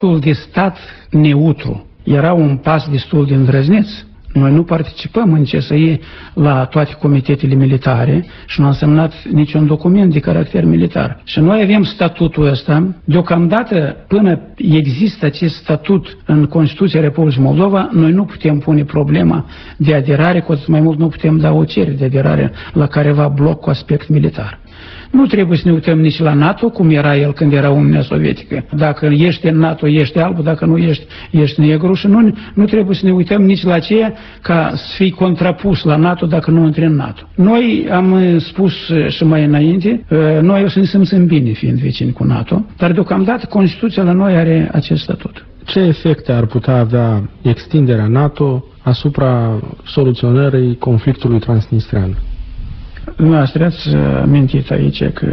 De stat neutru. Era un pas destul de îndrăzneț. Noi nu participăm în CSI la toate comitetele militare și nu a semnat niciun document de caracter militar. Și noi avem statutul ăsta. Deocamdată, până există acest statut în Constituția Republicii Moldova, noi nu putem pune problema de aderare, cu atât mai mult nu putem da o cerere de aderare la careva bloc cu aspect militar. Nu trebuie să ne uităm nici la NATO, cum era el când era Uniunea Sovietică. Dacă ești în NATO, ești alb, dacă nu ești negru. Și nu trebuie să ne uităm nici la aceea ca să fii contrapus la NATO dacă nu intri în NATO. Noi am spus și mai înainte, noi o să ne simțim bine fiind vecini cu NATO, dar deocamdată Constituția la noi are acest statut. Ce efecte ar putea avea extinderea NATO asupra soluționării conflictului transnistrean? Dumneavoastră ați mintit aici că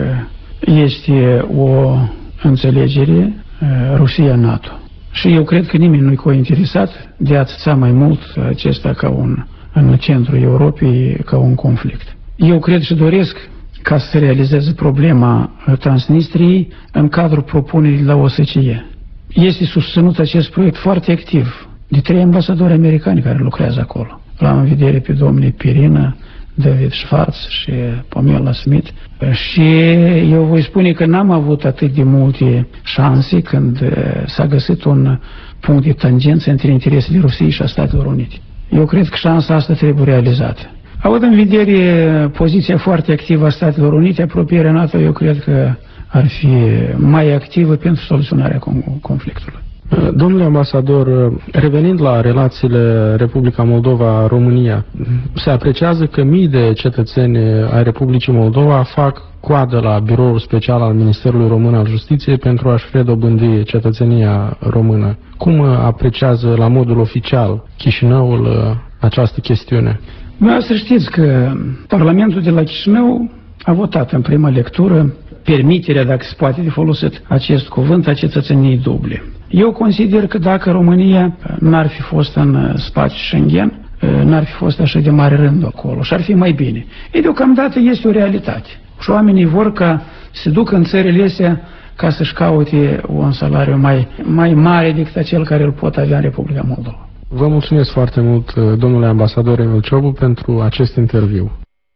este o înțelegere Rusia-NATO. Și eu cred că nimeni nu-i cointeresat de a țăța mai mult acesta în centrul Europei ca un conflict. Eu cred și doresc ca să se realizeze problema Transnistriei în cadrul propunerii la OSCE. Este susținut acest proiect foarte activ de 3 ambasadori americani care lucrează acolo. L-am în vedere pe domnii Pirina, David Schwartz și Pamela Smith. Și eu voi spune că n-am avut atât de multe șanse când s-a găsit un punct de tangență între interesele Rusiei și a Statelor Unite. Eu cred că șansa asta trebuie realizată. Având în vedere poziția foarte activă a Statelor Unite, apropierea NATO, eu cred că ar fi mai activă pentru soluționarea conflictului. Domnule ambasador, revenind la relațiile Republica Moldova-România, se apreciază că mii de cetățeni ai Republicii Moldova fac coadă la biroul special al Ministerului Român al Justiției pentru a-și redobândi cetățenia română. Cum apreciază la modul oficial Chișinăul această chestiune? Vreau să știți că Parlamentul de la Chișinău a votat în prima lectură permiterea, dacă se poate de folosit acest cuvânt, a cetățeniei duble. Eu consider că dacă România n-ar fi fost în spațiul Schengen, n-ar fi fost așa de mare rând acolo și ar fi mai bine. Deocamdată este o realitate. Și oamenii vor ca se ducă în țările astea ca să-și caute un salariu mai mare decât acel care îl pot avea în Republica Moldova. Vă mulțumesc foarte mult, domnule ambasador Emil Ciobu, pentru acest interviu.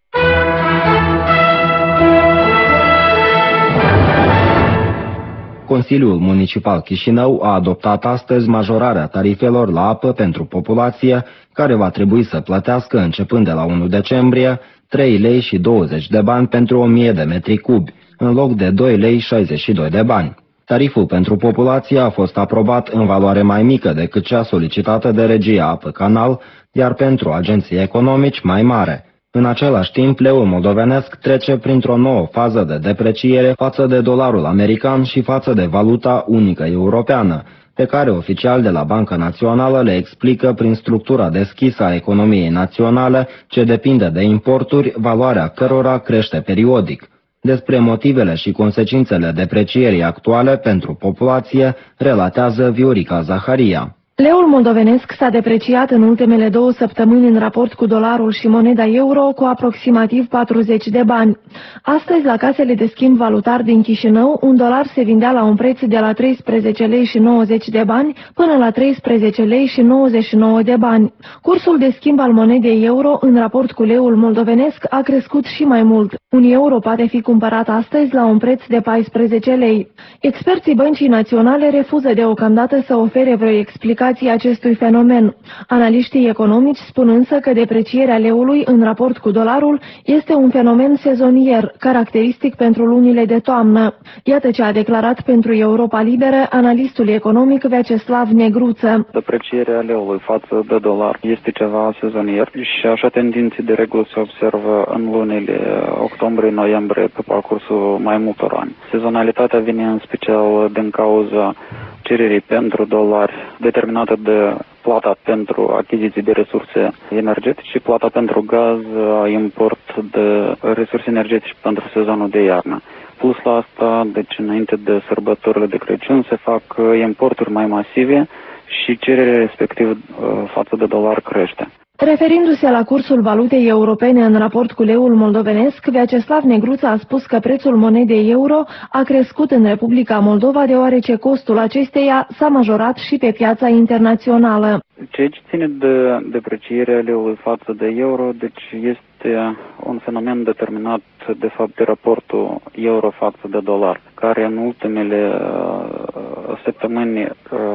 Consiliul Municipal Chișinău a adoptat astăzi majorarea tarifelor la apă pentru populație, care va trebui să plătească începând de la 1 decembrie 3 lei și 20 de bani pentru 1000 de metri cubi, în loc de 2 lei 62 de bani. Tariful pentru populație a fost aprobat în valoare mai mică decât cea solicitată de Regia Apă Canal, iar pentru agenții economici mai mare. În același timp, leul moldovenesc trece printr-o nouă fază de depreciere față de dolarul american și față de valuta unică europeană, pe care oficiali de la Banca Națională le explică prin structura deschisă a economiei naționale, ce depinde de importuri, valoarea cărora crește periodic. Despre motivele și consecințele deprecierii actuale pentru populație, relatează Viorica Zaharia. Leul moldovenesc s-a depreciat în ultimele 2 săptămâni în raport cu dolarul și moneda euro cu aproximativ 40 de bani. Astăzi, la casele de schimb valutar din Chișinău, un dolar se vindea la un preț de la 13 lei și 90 de bani până la 13 lei și 99 de bani. Cursul de schimb al monedei euro în raport cu leul moldovenesc a crescut și mai mult. Un euro poate fi cumpărat astăzi la un preț de 14 lei. Experții Băncii Naționale refuză deocamdată să ofere vreo explicație acestui fenomen. Analiștii economici spun însă că deprecierea leului în raport cu dolarul este un fenomen sezonier, caracteristic pentru lunile de toamnă. Iată ce a declarat pentru Europa Liberă analistul economic Vyacheslav Negruță. Deprecierea leului față de dolar este ceva sezonier și așa tendințe de regulă se observă în lunile octombrie-noiembrie pe parcursul mai multor ani. Sezonalitatea vine în special din cauza cererii pentru dolari determinată de plata pentru achiziții de resurse energetice și plata pentru gaz, import de resurse energetice pentru sezonul de iarnă. Plus la asta, deci înainte de sărbătorile de Crăciun se fac importuri mai masive și cererea respectiv față de dolar crește. Referindu-se la cursul valutei europene în raport cu leul moldovenesc, Vyacheslav Negruța a spus că prețul monedei euro a crescut în Republica Moldova deoarece costul acesteia s-a majorat și pe piața internațională. Ceea ce ține de deprecierea leului față de euro, deci este un fenomen determinat de fapt de raportul euro față de dolar, care în ultimele săptămâni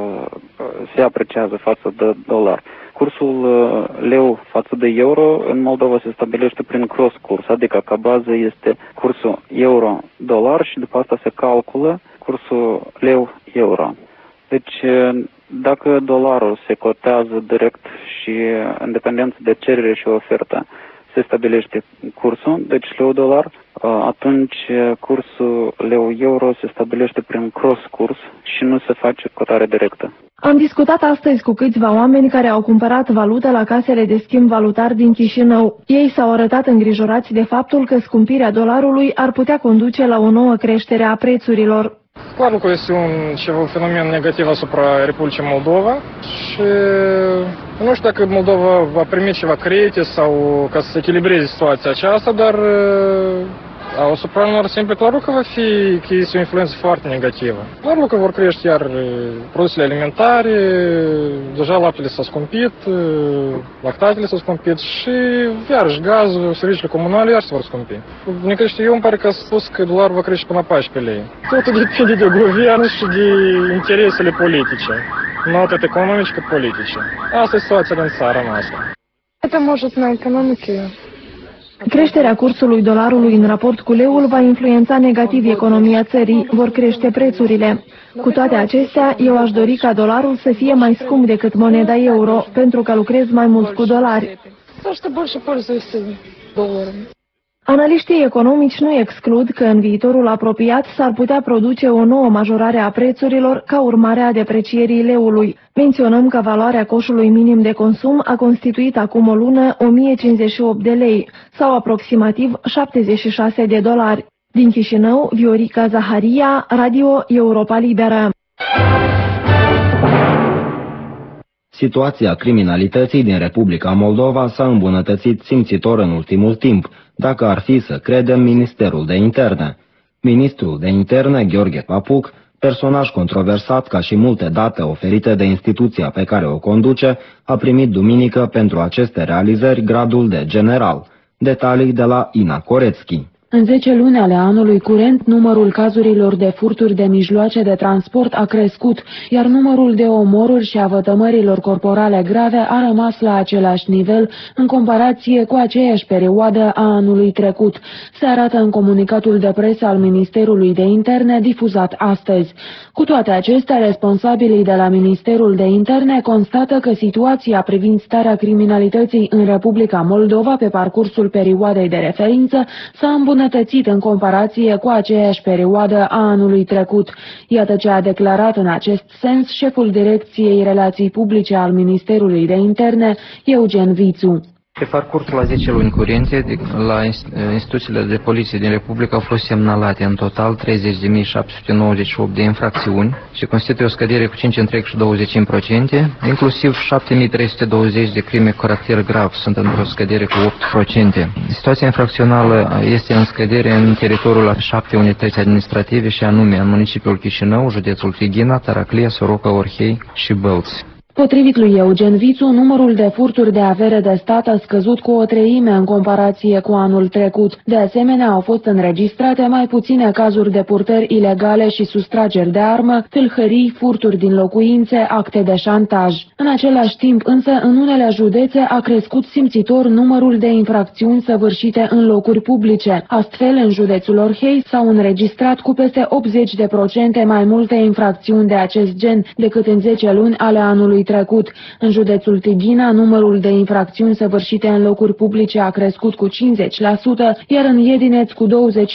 se apreciază față de dolar. Cursul leu față de euro în Moldova se stabilește prin cross curs, adică ca bază este cursul euro-dolar și după asta se calculă cursul leu-euro. Deci dacă dolarul se cotează direct și în dependență de cerere și ofertă se stabilește cursul, deci leu-dolar, atunci cursul leu-euro se stabilește prin cross-curs și nu se face cotare directă. Am discutat astăzi cu câțiva oameni care au cumpărat valută la casele de schimb valutar din Chișinău. Ei s-au arătat îngrijorați de faptul că scumpirea dolarului ar putea conduce la o nouă creștere a prețurilor. Clar că este un fenomen negativ asupra Republicii Moldova și nu știu dacă Moldova va primi ceva credite sau ca să se echilibreze situația aceasta, dar asupra unor simple, clar că va fi că este o influență foarte negativă. Clar că vor crește iar produsele alimentare, deja laptele s-a scumpit, lactatele s-au scumpit și iarăși gazul, serviciile comunale iar se vor scumpi. Din câte știu eu, îmi pare că a spus că dolarul va crește până la 14 lei. Totul depinde de guvern și de interesele politice, nu atât economice cât politice. Asta e situația din țara noastră. Это может на экономике. Creșterea cursului dolarului în raport cu leul va influența negativ economia țării, vor crește prețurile. Cu toate acestea, eu aș dori ca dolarul să fie mai scump decât moneda euro, pentru că lucrez mai mult cu dolari. Analiștii economici nu exclud că în viitorul apropiat s-ar putea produce o nouă majorare a prețurilor ca urmare a deprecierii leului. Menționăm că valoarea coșului minim de consum a constituit acum o lună 1058 de lei sau aproximativ 76 de dolari. Din Chișinău, Viorica Zaharia, Radio Europa Liberă. Situația criminalității din Republica Moldova s-a îmbunătățit simțitor în ultimul timp, dacă ar fi să credem Ministerul de Interne. Ministrul de Interne, Gheorghe Papuc, personaj controversat ca și multe date oferite de instituția pe care o conduce, a primit duminică pentru aceste realizări gradul de general. Detalii de la Ina Corețchi. În 10 luni ale anului curent, numărul cazurilor de furturi de mijloace de transport a crescut, iar numărul de omoruri și a vătămărilor corporale grave a rămas la același nivel în comparație cu aceeași perioadă a anului trecut, se arată în comunicatul de presă al Ministerului de Interne difuzat astăzi. Cu toate acestea, responsabilii de la Ministerul de Interne constată că situația privind starea criminalității în Republica Moldova pe parcursul perioadei de referință s-a îmbunătățit în comparație cu aceeași perioadă a anului trecut. Iată ce a declarat în acest sens șeful Direcției Relații Publice al Ministerului de Interne, Eugen Vițu. Pe parcursul la 10 luni curente, la instituțiile de poliție din Republica au fost semnalate în total 30.798 de infracțiuni și constituie o scădere cu 5,20%, inclusiv 7.320 de crime cu caracter grav, sunt într-o scădere cu 8%. Situația infracțională este în scădere în teritoriul a 7 unități administrative și anume în municipiul Chișinău, județul Tighina, Taraclia, Soroca, Orhei și Bălți. Potrivit lui Eugen Vițu, numărul de furturi de avere de stat a scăzut cu 1/3 în comparație cu anul trecut. De asemenea, au fost înregistrate mai puține cazuri de purtări ilegale și sustrageri de armă, tâlhării, furturi din locuințe, acte de șantaj. În același timp, însă, în unele județe a crescut simțitor numărul de infracțiuni săvârșite în locuri publice. Astfel, în județul Orhei s-au înregistrat cu peste 80% mai multe infracțiuni de acest gen decât în 10 luni ale anului trecut. În județul Tighina, numărul de infracțiuni săvârșite în locuri publice a crescut cu 50%, iar în Iedineț cu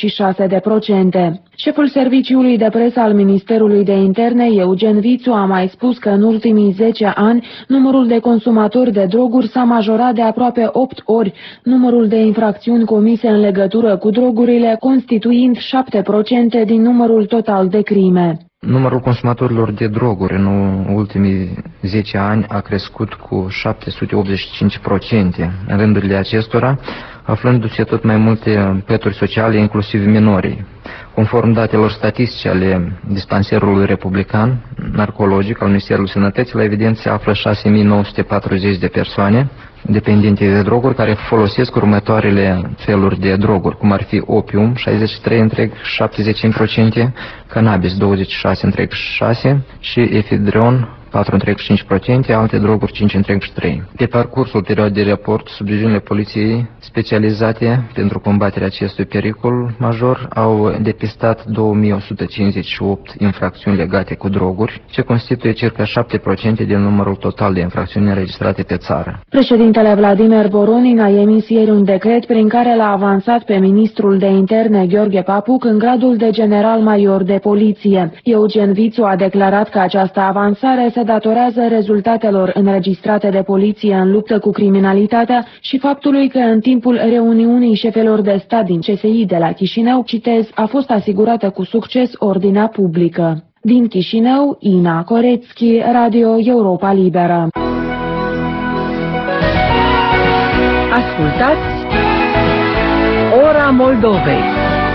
26%. Șeful serviciului de presă al Ministerului de Interne, Eugen Vițu, a mai spus că în ultimii 10 ani numărul de consumatori de droguri s-a majorat de aproape 8 ori, numărul de infracțiuni comise în legătură cu drogurile constituind 7% din numărul total de crime. Numărul consumatorilor de droguri în ultimii 10 ani a crescut cu 785% în rândurile acestora, aflându-se tot mai multe pături sociale, inclusiv minorii. Conform datelor statistice ale dispanserului republican narcologic al Ministerului Sănătății, la evidență se află 6.940 de persoane dependente de droguri care folosesc următoarele feluri de droguri, cum ar fi opium 63,75%, cannabis 26,6% și efedron 4,5%, alte droguri 5,3%. Pe parcursul perioadei de raport, subdiviziunile poliției specializate pentru combaterea acestui pericol major au depistat 2158 infracțiuni legate cu droguri, ce constituie circa 7% din numărul total de infracțiuni înregistrate pe țară. Președintele Vladimir Voronin a emis ieri un decret prin care l-a avansat pe ministrul de interne Gheorghe Papuc în gradul de general major de poliție. Eugen Vițu a declarat că această avansare se datorează rezultatelor înregistrate de poliție în luptă cu criminalitatea și faptului că în timpul reuniunii șefilor de stat din CSI de la Chișinău, citez, a fost asigurată cu succes ordinea publică. Din Chișinău, Ina Corețchi, Radio Europa Liberă. Ascultați Ora Moldovei.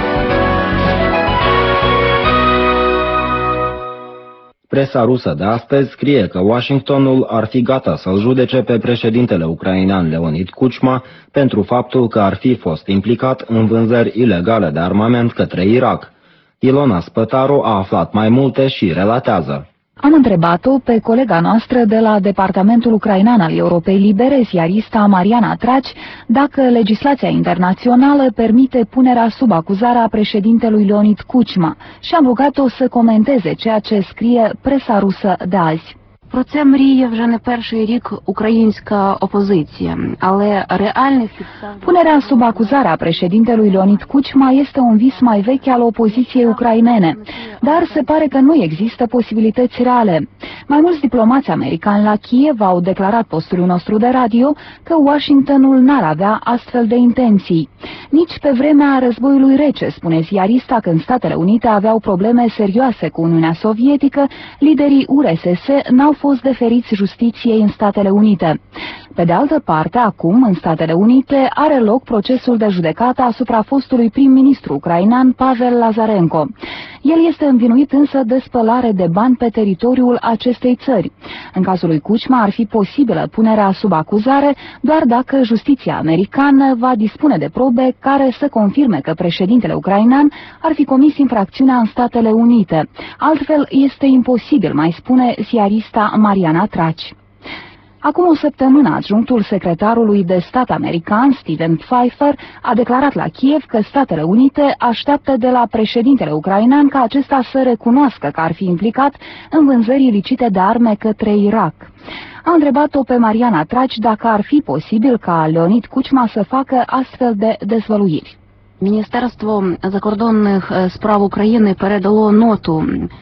Presa rusă de astăzi scrie că Washingtonul ar fi gata să-l judece pe președintele ucrainean Leonid Kuchma pentru faptul că ar fi fost implicat în vânzări ilegale de armament către Irak. Ilona Spătaru a aflat mai multe și relatează. Am întrebat-o pe colega noastră de la Departamentul Ucrainean al Europei Libere, ziarista Mariana Traci, dacă legislația internațională permite punerea sub acuzare a președintelui Leonid Kuchma și am rugat-o să comenteze ceea ce scrie presa rusă de azi. Про це мріє вже не перший рік українська опозиція, але реальних підстав... Punerea sub acuzare a președintelui Leonid Kuchma este un vis mai vechi al opoziției ucrainene, dar se pare că nu există posibilități reale. Mai mulți diplomați americani la Kiev au declarat postului nostru de radio că Washingtonul n-ar avea astfel de intenții. Nici pe vremea războiului rece, spune ziarista, când Statele Unite aveau probleme serioase cu Uniunea Sovietică, liderii URSS n-au fost deferiți justiției în Statele Unite. Pe de altă parte, acum, în Statele Unite, are loc procesul de judecată asupra fostului prim-ministru ucrainean Pavel Lazarenko. El este învinuit însă de spălare de bani pe teritoriul acestei țări. În cazul lui Kuchma ar fi posibilă punerea sub acuzare doar dacă justiția americană va dispune de probe care să confirme că președintele ucrainean ar fi comis infracțiunea în Statele Unite. Altfel este imposibil, mai spune ziarista Mariana Traci. Acum o săptămână, adjunctul secretarului de stat american, Stephen Pfeiffer, a declarat la Kiev că Statele Unite așteaptă de la președintele ucrainean ca acesta să recunoască că ar fi implicat în vânzări ilicite de arme către Irak. A întrebat-o pe Mariana Traci dacă ar fi posibil ca Leonid Kuchma să facă astfel de dezvăluiri. Міністерство закордонних справ України передало ноту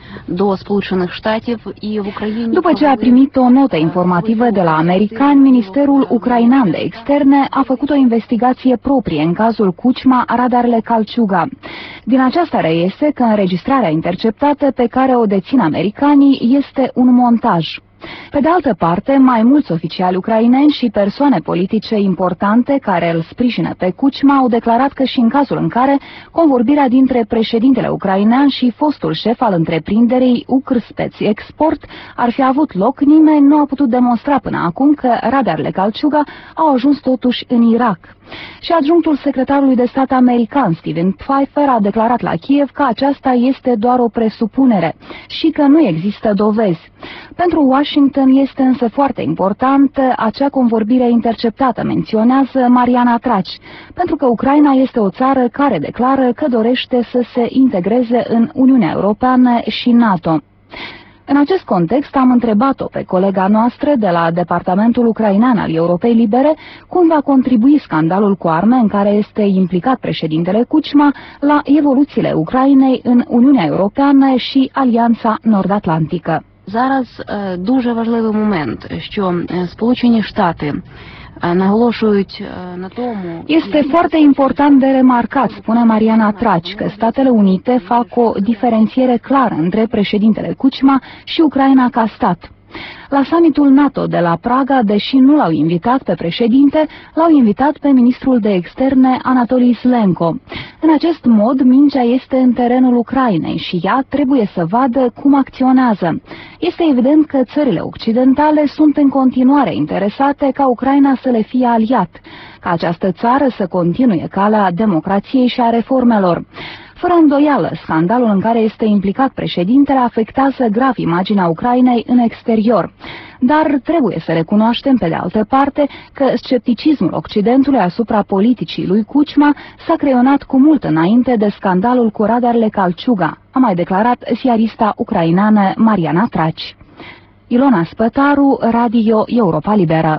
до Сполучених Штатів і в Україні... După ce a primit o notă informativă de la americani, Ministerul Ucrainean de Externe a făcut o investigație proprie în cazul Kuchma radarele Calciuga. Din aceasta reiese că înregistrarea interceptată pe care o dețin americanii este un montaj. Pe de altă parte, mai mulți oficiali ucraineni și persoane politice importante care îl sprijină pe Kuchma au declarat că și în cazul în care convorbirea dintre președintele ucrainean și fostul șef al întreprinderii Ukrspetsexport ar fi avut loc, nimeni nu a putut demonstra până acum că radarele Calciuga au ajuns totuși în Irak. Și adjunctul secretarului de stat american, Stephen Pfeiffer, a declarat la Kiev că aceasta este doar o presupunere și că nu există dovezi. Pentru Washington este însă foarte importantă acea convorbire interceptată, menționează Mariana Traci, pentru că Ucraina este o țară care declară că dorește să se integreze în Uniunea Europeană și NATO. În acest context am întrebat-o pe colega noastră de la Departamentul Ucrainean al Europei Libere cum va contribui scandalul cu arme în care este implicat președintele Kuchma la evoluțiile Ucrainei în Uniunea Europeană și Alianța Nord-Atlantică. Зараз дуже важливий момент, що Сполучені Штати наголошують на тому. Este foarte important de remarcat, spune Mariana Traci, că Statele Unite fac o diferențiere clară între președintele Kuchma și Ucraina ca stat. La summitul NATO de la Praga, deși nu l-au invitat pe președinte, l-au invitat pe ministrul de externe Anatolii Slenko. În acest mod, mingea este în terenul Ucrainei și ea trebuie să vadă cum acționează. Este evident că țările occidentale sunt în continuare interesate ca Ucraina să le fie aliat, ca această țară să continue calea democrației și a reformelor. Fără îndoială, scandalul în care este implicat președintele afectează grav imaginea Ucrainei în exterior. Dar trebuie să recunoaștem, pe de altă parte, că scepticismul Occidentului asupra politicii lui Kuchma s-a creionat cu mult înainte de scandalul cu radarele Calciuga, a mai declarat ziarista ucraineană Mariana Traci. Ilona Spătaru, Radio Europa Liberă.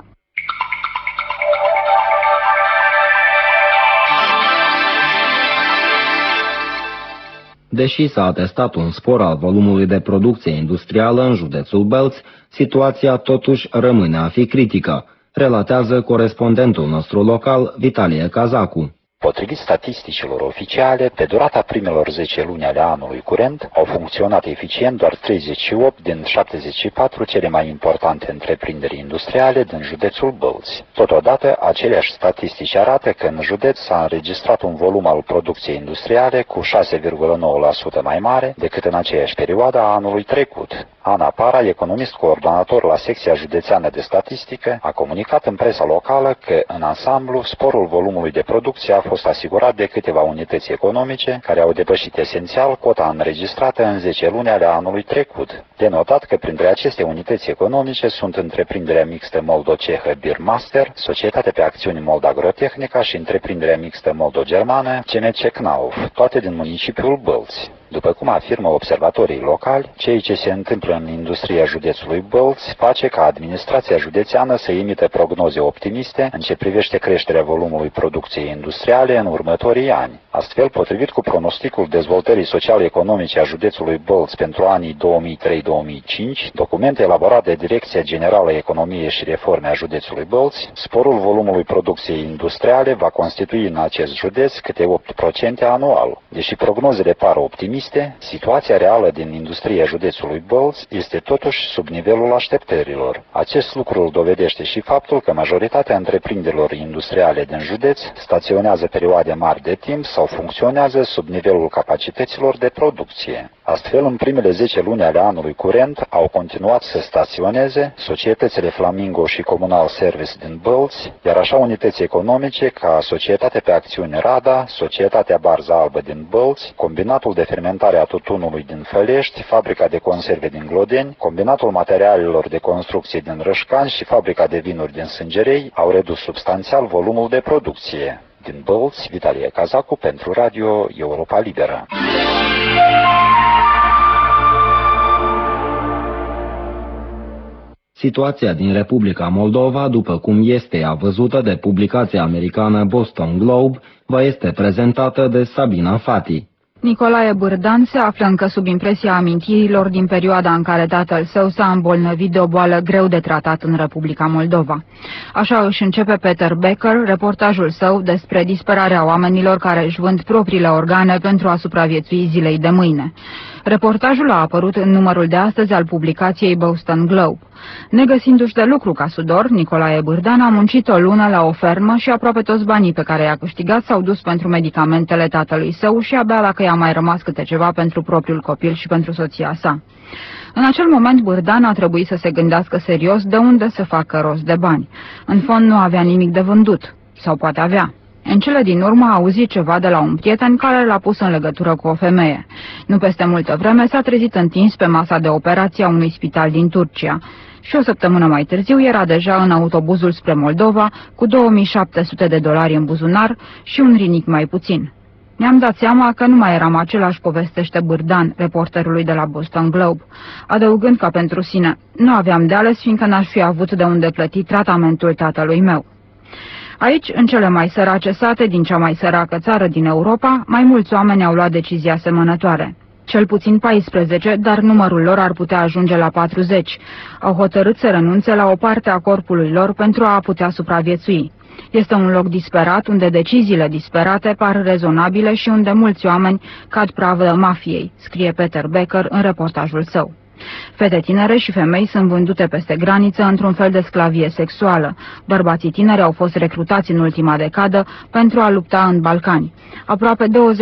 Deși s-a atestat un spor al volumului de producție industrială în județul Bălț, situația totuși rămâne a fi critică, relatează corespondentul nostru local, Vitalie Cazacu. Potrivit statisticilor oficiale, pe durata primelor 10 luni ale anului curent, au funcționat eficient doar 38 din 74 cele mai importante întreprinderi industriale din județul Bălț. Totodată, aceleași statistici arată că în județ s-a înregistrat un volum al producției industriale cu 6,9% mai mare decât în aceeași perioadă a anului trecut. Ana Para, economist coordonator la secția județeană de statistică, a comunicat în presa locală că, în ansamblu, sporul volumului de producție a fost asigurat de câteva unități economice care au depășit esențial cota înregistrată în 10 luni ale anului trecut. De notat că printre aceste unități economice sunt întreprinderea mixtă moldo-cehă Birmaster, societatea pe acțiuni Mold-Agrotehnica și întreprinderea mixtă moldo-germană CMC Knauf, toate din municipiul Bălț. După cum afirmă observatorii locali, ceea ce se întâmplă în industria județului Bălț face ca administrația județeană să imite prognoze optimiste în ce privește creșterea volumului producției industriale în următorii ani. Astfel, potrivit cu pronosticul dezvoltării social-economice a județului Bălț pentru anii 2003-2005, document elaborat de Direcția Generală Economie și Reforme a județului Bălț, sporul volumului producției industriale va constitui în acest județ câte 8% anual. Deși prognozele par optimiste, situația reală din industria județului Bălț este totuși sub nivelul așteptărilor. Acest lucru îl dovedește și faptul că majoritatea întreprinderilor industriale din județ staționează perioade mari de timp sau funcționează sub nivelul capacităților de producție. Astfel, în primele 10 luni ale anului curent au continuat să staționeze societățile Flamingo și Comunal Service din Bălț, iar așa unități economice ca Societatea pe acțiuni Rada, Societatea Barza Albă din Bălț, Combinatul de fermentare a tutunului din Fălești, Fabrica de conserve din Glodeni, Combinatul materialelor de construcție din Rășcani și Fabrica de vinuri din Sângerei au redus substanțial volumul de producție. Din Bălț, Vitalie Cazacu pentru Radio Europa Liberă. Situația din Republica Moldova, după cum este ea văzută de publicația americană Boston Globe, vă este prezentată de Sabina Fati. Nicolae Bârdan se află încă sub impresia amintirilor din perioada în care tatăl său s-a îmbolnăvit de o boală greu de tratat în Republica Moldova. Așa își începe Peter Becker reportajul său despre disperarea oamenilor care își vând propriile organe pentru a supraviețui zilei de mâine. Reportajul a apărut în numărul de astăzi al publicației Boston Globe. Negăsindu-și de lucru ca sudor, Nicolae Bârdan a muncit o lună la o fermă și aproape toți banii pe care i-a câștigat s-au dus pentru medicamentele tatălui său și abia dacă i-a mai rămas câte ceva pentru propriul copil și pentru soția sa. În acel moment, Bârdan a trebuit să se gândească serios de unde să facă rost de bani. În fond nu avea nimic de vândut. Sau poate avea. În cele din urmă a auzit ceva de la un prieten care l-a pus în legătură cu o femeie. Nu peste multă vreme s-a trezit întins pe masa de operație a unui spital din Turcia. Și o săptămână mai târziu era deja în autobuzul spre Moldova cu $2700 în buzunar și un rinic mai puțin. Mi-am dat seama că nu mai eram același, povestește Bârdan, reporterului de la Boston Globe, adăugând ca pentru sine, nu aveam de ales fiindcă n-aș fi avut de unde plăti tratamentul tatălui meu. Aici, în cele mai sărace sate din cea mai săracă țară din Europa, mai mulți oameni au luat decizii asemănătoare. cel puțin 14, dar numărul lor ar putea ajunge la 40. Au hotărât să renunțe la o parte a corpului lor pentru a putea supraviețui. Este un loc disperat, unde deciziile disperate par rezonabile și unde mulți oameni cad pradă mafiei, scrie Peter Becker în reportajul său. Fete tinere și femei sunt vândute peste graniță într-un fel de sclavie sexuală. Bărbații tineri au fost recrutați în ultima decadă pentru a lupta în Balcani. Aproape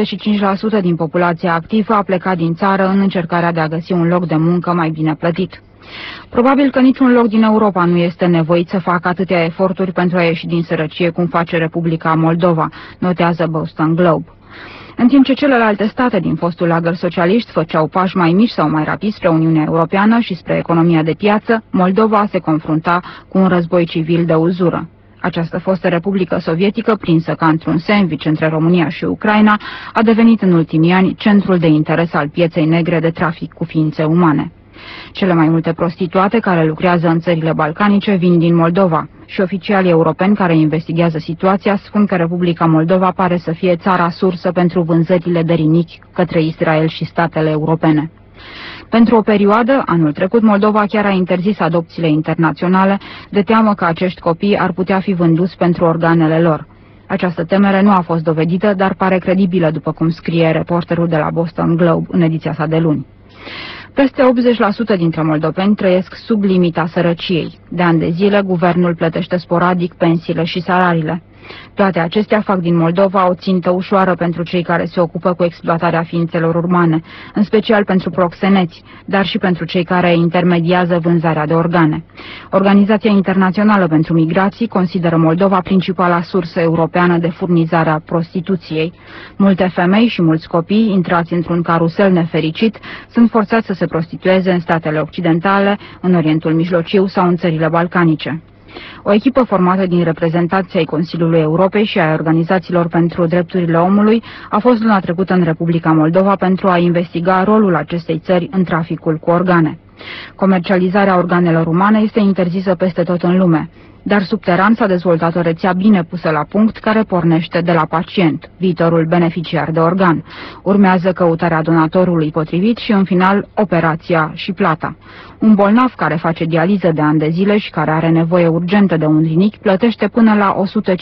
25% din populația activă a plecat din țară în încercarea de a găsi un loc de muncă mai bine plătit. Probabil că niciun loc din Europa nu este nevoit să facă atâtea eforturi pentru a ieși din sărăcie cum face Republica Moldova, notează Boston Globe. În timp ce celelalte state din fostul lagăr socialist făceau pași mai mici sau mai rapizi spre Uniunea Europeană și spre economia de piață, Moldova se confrunta cu un război civil de uzură. Această fostă republică sovietică, prinsă ca într-un sandwich între România și Ucraina, a devenit în ultimii ani centrul de interes al pieței negre de trafic cu ființe umane. Cele mai multe prostituate care lucrează în țările balcanice vin din Moldova și oficialii europeni care investigează situația spun că Republica Moldova pare să fie țara sursă pentru vânzările de rinichi către Israel și statele europene. Pentru o perioadă, anul trecut, Moldova chiar a interzis adopțiile internaționale, de teamă că acești copii ar putea fi vânduți pentru organele lor. Această temere nu a fost dovedită, dar pare credibilă, după cum scrie reporterul de la Boston Globe în ediția sa de luni. Peste 80% dintre moldoveni trăiesc sub limita sărăciei. De ani de zile, guvernul plătește sporadic pensiile și salariile. Toate acestea fac din Moldova o țintă ușoară pentru cei care se ocupă cu exploatarea ființelor umane, în special pentru proxeneți, dar și pentru cei care intermediază vânzarea de organe. Organizația Internațională pentru Migrații consideră Moldova principala sursă europeană de furnizare a prostituției. Multe femei și mulți copii, intrați într-un carusel nefericit, sunt forțați să se prostitueze în statele occidentale, în Orientul Mijlociu sau în țările balcanice. O echipă formată din reprezentanții ai Consiliului Europei și ai organizațiilor pentru drepturile omului a fost luna trecută în Republica Moldova pentru a investiga rolul acestei țări în traficul cu organe. Comercializarea organelor umane este interzisă peste tot în lume, dar subteran s-a dezvoltat o rețea bine pusă la punct care pornește de la pacient, viitorul beneficiar de organ. Urmează căutarea donatorului potrivit și, în final, operația și plata. Un bolnav care face dializă de ani de zile și care are nevoie urgentă de un rinichi plătește până la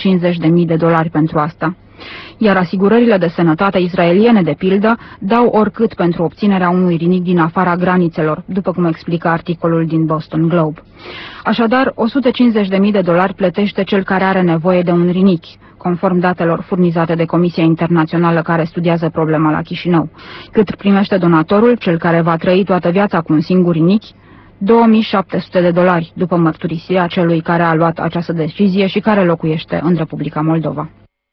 $150.000 pentru asta. Iar asigurările de sănătate israeliene, de pildă, dau oricât pentru obținerea unui rinichi din afara granițelor, după cum explică articolul din Boston Globe. Așadar, $150.000 plătește cel care are nevoie de un rinichi, conform datelor furnizate de Comisia Internațională care studiază problema la Chișinău. Cât primește donatorul, cel care va trăi toată viața cu un singur rinichi? $2.700, după mărturisirea celui care a luat această decizie și care locuiește în Republica Moldova.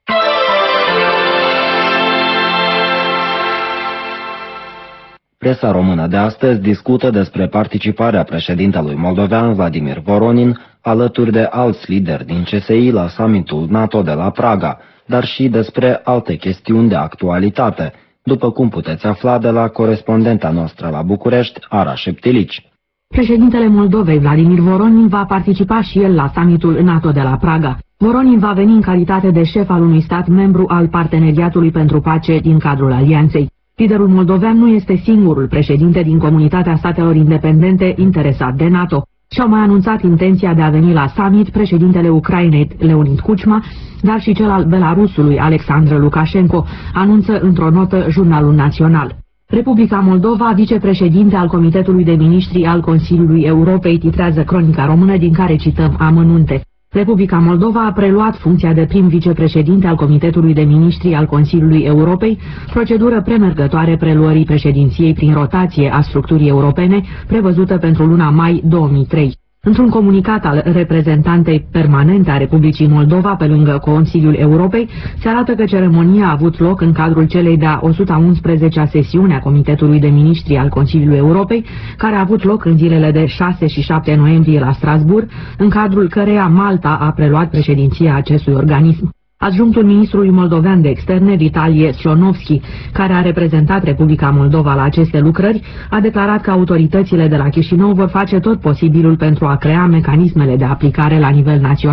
Presa română de astăzi discută despre participarea președintelui moldovean Vladimir Voronin alături de alți lideri din CSI la summitul NATO de la Praga, dar și despre alte chestiuni de actualitate, după cum puteți afla de la corespondenta noastră la București, Ara Șeptilici. Președintele Moldovei, Vladimir Voronin, va participa și el la summitul NATO de la Praga. Voronin va veni în calitate de șef al unui stat membru al Parteneriatului pentru Pace din cadrul Alianței. Liderul moldovean nu este singurul președinte din comunitatea statelor independente interesat de NATO. Și-au mai anunțat intenția de a veni la summit președintele Ucrainei, Leonid Kuchma, dar și cel al Belarusului, Alexandru Lukashenko, anunță într-o notă Jurnalul Național. Republica Moldova, vicepreședinte al Comitetului de Ministri al Consiliului Europei, titrează Cronica Română, din care cităm amănunte. Republica Moldova a preluat funcția de prim vicepreședinte al Comitetului de Ministri al Consiliului Europei, procedură premergătoare preluării președinției prin rotație a structurii europene, prevăzută pentru luna mai 2003. Într-un comunicat al reprezentantei permanente a Republicii Moldova pe lângă Consiliul Europei, se arată că ceremonia a avut loc în cadrul celei de-a 111-a sesiune a Comitetului de Ministri al Consiliului Europei, care a avut loc în zilele de 6 și 7 noiembrie la Strasbourg, în cadrul căreia Malta a preluat președinția acestui organism. Adjunctul ministrului moldovean de externe, Vitalie Slonovski, care a reprezentat Republica Moldova la aceste lucrări, a declarat că autoritățile de la Chișinău vor face tot posibilul pentru a crea mecanismele de aplicare la nivel național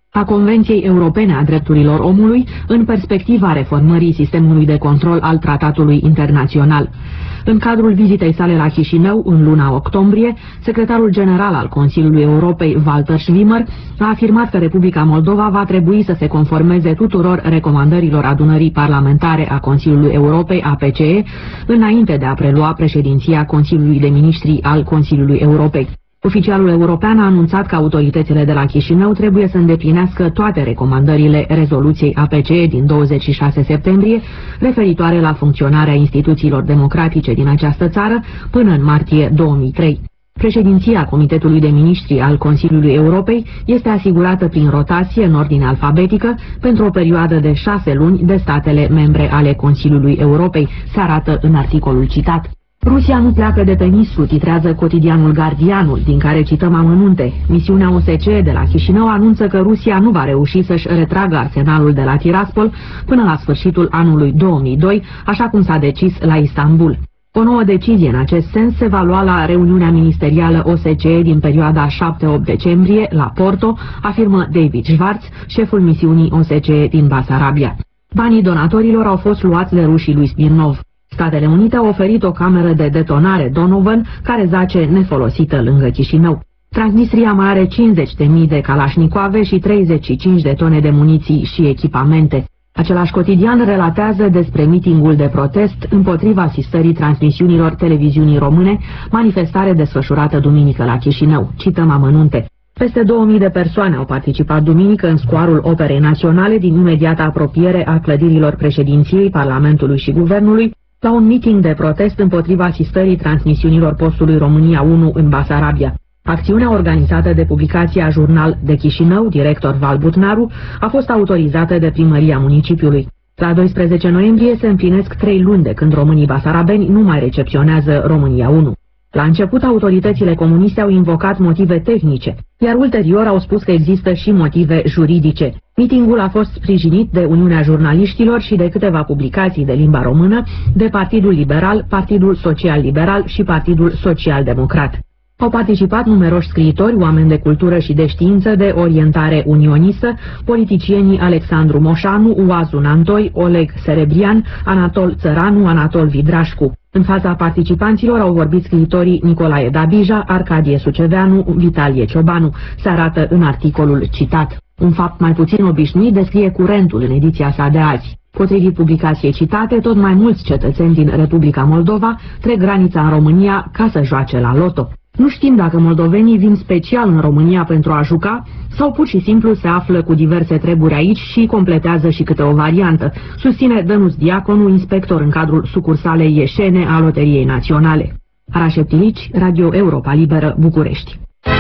a Convenției Europene a Drepturilor Omului în perspectiva reformării sistemului de control al tratatului internațional. În cadrul vizitei sale la Chișinău, în luna octombrie, secretarul general al Consiliului Europei, Walter Schwimmer, a afirmat că Republica Moldova va trebui să se conformeze tuturor recomandărilor adunării parlamentare a Consiliului Europei, APCE, înainte de a prelua președinția Consiliului de Ministri al Consiliului Europei. Oficialul european a anunțat că autoritățile de la Chișinău trebuie să îndeplinească toate recomandările rezoluției APCE din 26 septembrie referitoare la funcționarea instituțiilor democratice din această țară până în martie 2003. Președinția Comitetului de Ministri al Consiliului Europei este asigurată prin rotație în ordine alfabetică pentru o perioadă de 6 luni de statele membre ale Consiliului Europei, se arată în articolul citat. Rusia nu pleacă de pe Nistru, titrează cotidianul Guardianul, din care cităm amănunte. Misiunea OSCE de la Chișinău anunță că Rusia nu va reuși să-și retragă arsenalul de la Tiraspol până la sfârșitul anului 2002, așa cum s-a decis la Istanbul. O nouă decizie în acest sens se va lua la reuniunea ministerială OSCE din perioada 7-8 decembrie la Porto, afirmă David Schwartz, șeful misiunii OSCE din Basarabia. Banii donatorilor au fost luați de rușii lui Smirnov. Statele Unite au oferit o cameră de detonare Donovan, care zace nefolosită lângă Chișinău. Transnistria mai are 50.000 de Kalashnikove și 35 de tone de muniții și echipamente. Același cotidian relatează despre mitingul de protest împotriva asistării transmisiunilor televiziunii române, manifestare desfășurată duminică la Chișinău. Cităm amănunte. Peste 2000 de persoane au participat duminică în scoarul Operei Naționale din imediata apropiere a clădirilor președinției, Parlamentului și Guvernului, la un meeting de protest împotriva asistării transmisiunilor postului România 1 în Basarabia. Acțiunea organizată de publicația Jurnal de Chișinău, director Val Butnaru, a fost autorizată de primăria municipiului. La 12 noiembrie se împlinesc 3 luni de când românii basarabeni nu mai recepționează România 1. La început, autoritățile comuniste au invocat motive tehnice, iar ulterior au spus că există și motive juridice. Mitingul a fost sprijinit de Uniunea Jurnaliștilor și de câteva publicații de limba română, de Partidul Liberal, Partidul Social Liberal și Partidul Social Democrat. Au participat numeroși scriitori, oameni de cultură și de știință de orientare unionistă, politicienii Alexandru Moșanu, Oazu Nantoi, Oleg Serebrian, Anatol Țăranu, Anatol Vidrașcu. În fața participanților au vorbit scriitorii Nicolae Dabija, Arcadie Suceveanu, Vitalie Ciobanu, se arată în articolul citat. Un fapt mai puțin obișnuit descrie curentul în ediția sa de azi. Potrivit publicației citate, tot mai mulți cetățeni din Republica Moldova trec granița în România ca să joace la loto. Nu știm dacă moldovenii vin special în România pentru a juca sau pur și simplu se află cu diverse treburi aici și completează și câte o variantă, susține Dănuț Diaconu, inspector în cadrul sucursalei Ieșene a Loteriei Naționale. Araș Eptilici, Radio Europa Liberă, București.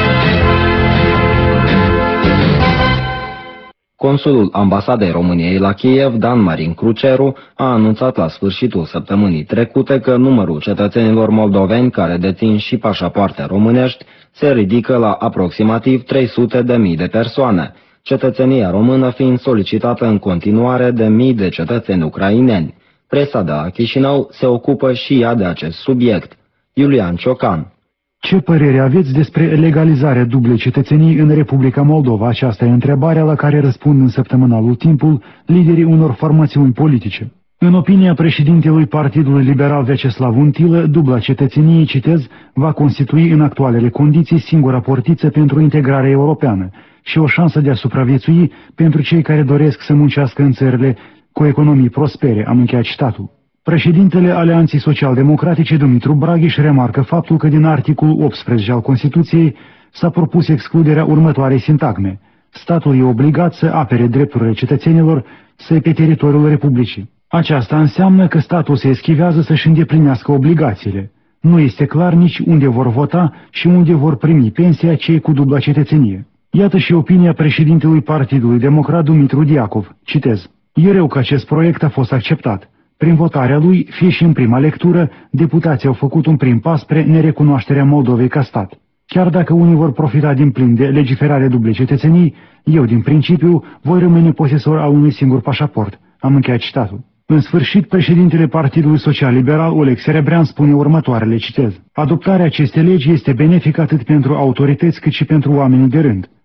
Consulul Ambasadei României la Kiev, Dan Marin Cruceru, a anunțat la sfârșitul săptămânii trecute că numărul cetățenilor moldoveni care dețin și pașapoarte românești se ridică la aproximativ 300.000 de persoane, cetățenia română fiind solicitată în continuare de mii de cetățeni ucraineni. Presa de la Chișinău se ocupă și ea de acest subiect. Iulian Ciocan. Ce părere aveți despre legalizarea dublei cetățenii în Republica Moldova? Aceasta e întrebarea la care răspund în săptămânalul Timpul liderii unor formațiuni politice. În opinia președintelui Partidului Liberal Vyacheslav Untilă, dubla cetățenie, citez, va constitui în actualele condiții singura portiță pentru integrarea europeană și o șansă de a supraviețui pentru cei care doresc să muncească în țările cu economii prospere, am încheiat citatul. Președintele Alianței Social-Democratice, Dumitru Braghiș, remarcă faptul că din articolul 18 al Constituției s-a propus excluderea următoarei sintagme. Statul e obligat să apere drepturile cetățenilor pe teritoriul Republicii. Aceasta înseamnă că statul se eschivează să-și îndeplinească obligațiile. Nu este clar nici unde vor vota și unde vor primi pensia cei cu dubla cetățenie. Iată și opinia președintelui Partidului Democrat, Dumitru Diacov. Citez. E rău că acest proiect a fost acceptat. Prin votarea lui, fie și în prima lectură, deputații au făcut un prim pas spre nerecunoașterea Moldovei ca stat. Chiar dacă unii vor profita din plin de legiferare dublei cetățenii, eu, din principiu, voi rămâne posesor al unui singur pașaport. Am încheiat citatul. În sfârșit, președintele Partidului Social Liberal, Oleg Serebrian, spune următoarele, citez. Adoptarea acestei legi este benefică atât pentru autorități cât și pentru oamenii de rând.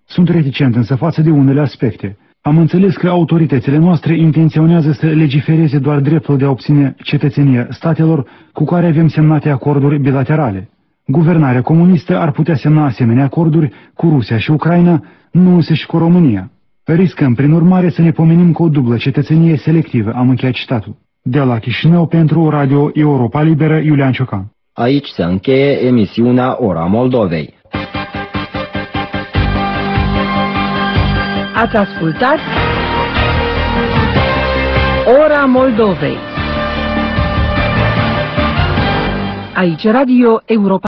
Sunt reticent însă față de unele aspecte. Am înțeles că autoritățile noastre intenționează să legifereze doar dreptul de a obține cetățenie statelor cu care avem semnate acorduri bilaterale. Guvernarea comunistă ar putea semna asemenea acorduri cu Rusia și Ucraina, nu însă și cu România. Riscăm, prin urmare, să ne pomenim cu o dublă cetățenie selectivă, am încheiat citatul. De la Chișinău pentru Radio Europa Liberă, Iulian Ciocan. Aici se încheie emisiunea Ora Moldovei. Ați ascultat Ora Moldovei. Aici Radio Europa